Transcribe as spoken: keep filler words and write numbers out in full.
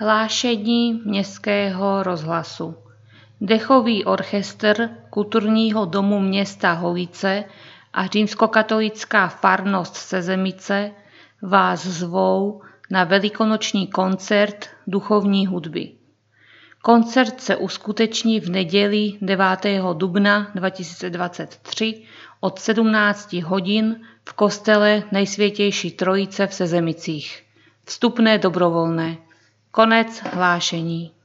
Hlášení Městského rozhlasu. Dechový orchestr Kulturního domu města Holice a římskokatolická farnost Sezemice vás zvou na velikonoční koncert duchovní hudby. Koncert se uskuteční v neděli devátého dubna dva tisíce dvacet tři od sedmnáct hodin v kostele Nejsvětější Trojice v Sezemicích. Vstupné dobrovolné. Konec hlášení.